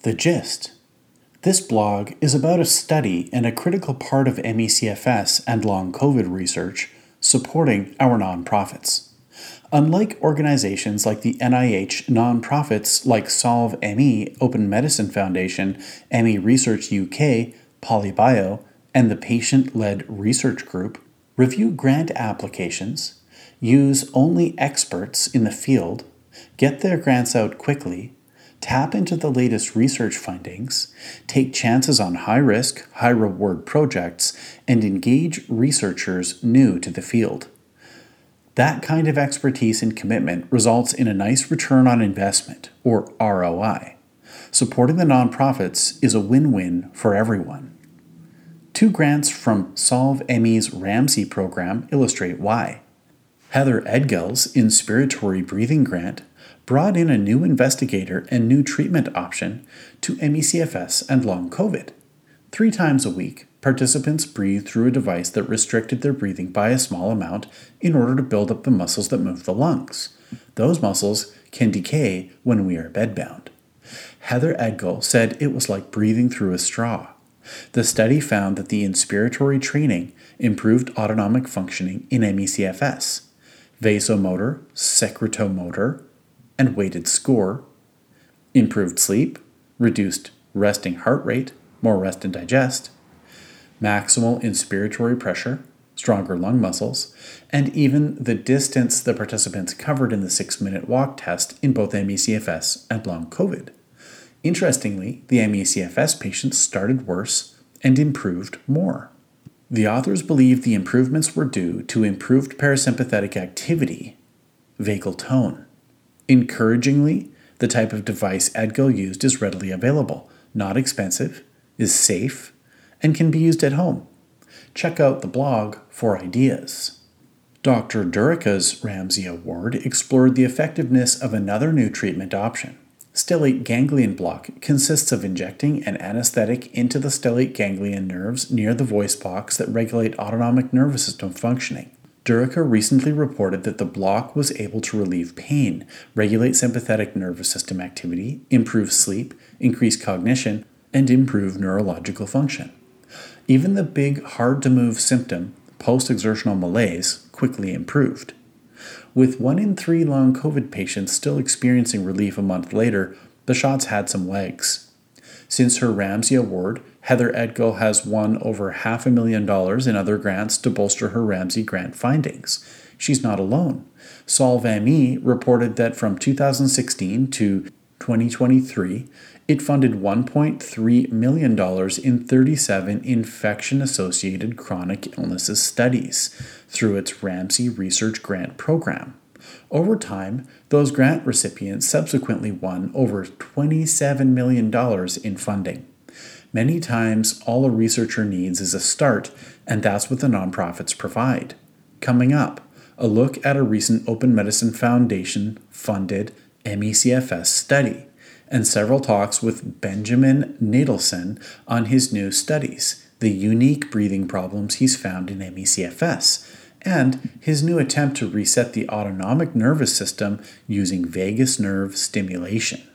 The gist. This blog is about a study and a critical part of MECFS and long COVID research supporting our nonprofits. Unlike organizations like the NIH, nonprofits like Solve ME, Open Medicine Foundation, ME Research UK, Polybio, and the Patient-Led Research Group review grant applications, use only experts in the field, get their grants out quickly, tap into the latest research findings, take chances on high-risk, high-reward projects, and engage researchers new to the field. That kind of expertise and commitment results in a nice return on investment, or ROI. Supporting the nonprofits is a win-win for everyone. 2 grants from Solve ME's Ramsey program illustrate why. Heather Edgell's Inspiratory Breathing Grant brought in a new investigator and new treatment option to MECFS and long COVID. 3 times a week, participants breathed through a device that restricted their breathing by a small amount in order to build up the muscles that move the lungs. Those muscles can decay when we are bedbound. Heather Edgell said it was like breathing through a straw. The study found that the inspiratory training improved autonomic functioning in MECFS, vasomotor, secretomotor, and weighted score, improved sleep, reduced resting heart rate, more rest and digest, maximal inspiratory pressure, stronger lung muscles, and even the distance the participants covered in the 6-minute walk test in both MECFS and long COVID. Interestingly, the MECFS patients started worse and improved more. The authors believe the improvements were due to improved parasympathetic activity, vagal tone. Encouragingly, the type of device Edgell used is readily available, not expensive, is safe, and can be used at home. Check out the blog for ideas. Dr. Durica's Ramsey Award explored the effectiveness of another new treatment option. Stellate ganglion block consists of injecting an anesthetic into the stellate ganglion nerves near the voice box that regulate autonomic nervous system functioning. Durica recently reported that the block was able to relieve pain, regulate sympathetic nervous system activity, improve sleep, increase cognition, and improve neurological function. Even the big, hard-to-move symptom, post-exertional malaise, quickly improved. With 1 in 3 long COVID patients still experiencing relief a month later, the shots had some legs. Since her Ramsey Award, Heather Edgell has won over $500,000 in other grants to bolster her Ramsey grant findings. She's not alone. Solve ME reported that from 2016 to 2023, it funded $1.3 million in 37 infection-associated chronic illnesses studies through its Ramsey Research Grant Program. Over time, those grant recipients subsequently won over $27 million in funding. Many times, all a researcher needs is a start, and that's what the nonprofits provide. Coming up, a look at a recent Open Medicine Foundation-funded MECFS study, and several talks with Benjamin Nadelson on his new studies, the unique breathing problems he's found in MECFS, and his new attempt to reset the autonomic nervous system using vagus nerve stimulation.